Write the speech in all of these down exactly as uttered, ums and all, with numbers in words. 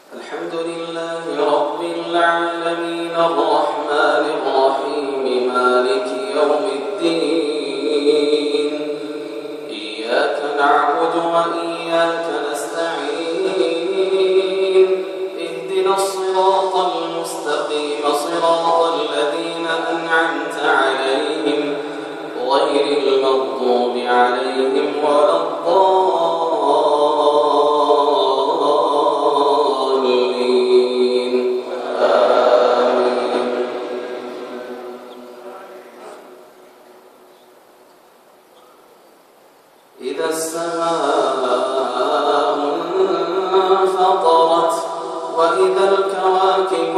الحمد لله رب العالمين الرحمن الرحيم مالك يوم الدين إياك نعبد وإياك نستعين اهدنا الصراط المستقيم صراط الذين أنعمت عليهم غير المغضوب عليهم ولا الضالين آمين. إذا السماء انفطرت وإذا الكواكب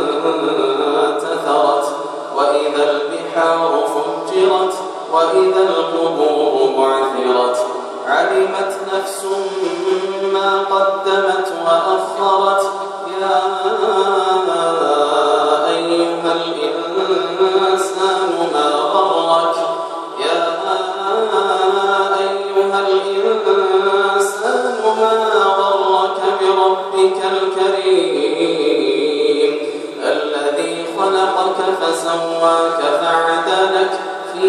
انتثرت وإذا البحار فجرت وإذا القبور بعثرت علمت نفس ما قدمت وأخرت يا أيها الإنسان ما غرك يا أيها الإنسان ما غرك بربك الكريم الذي خلقك فسواك فعدلك في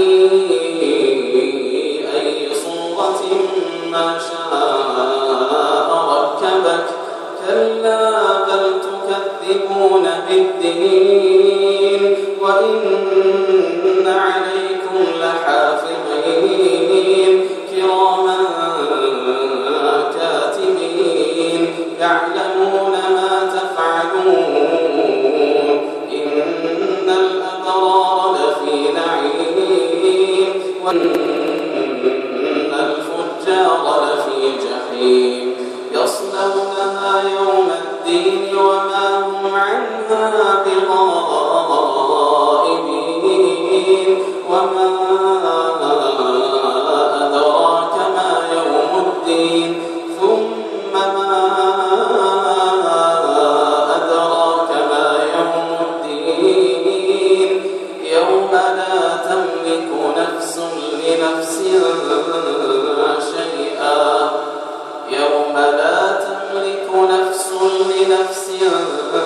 أي صورة ما شاء ركبك كلا بل تكذبون بالدين وإن عليكم لحافظين كراما كاتبين يعلمون ما تفعلون إن الأبرار لفي نعيم وإن الفجار لفي جحيم يصلونها يوم الدين وما هم عنها بغائبين وما أدراك ما يوم الدين ثم ما أدراك ما يوم الدين يوم لا تملك نفس لنفس شيئا يوم لا تملك نفس لنفس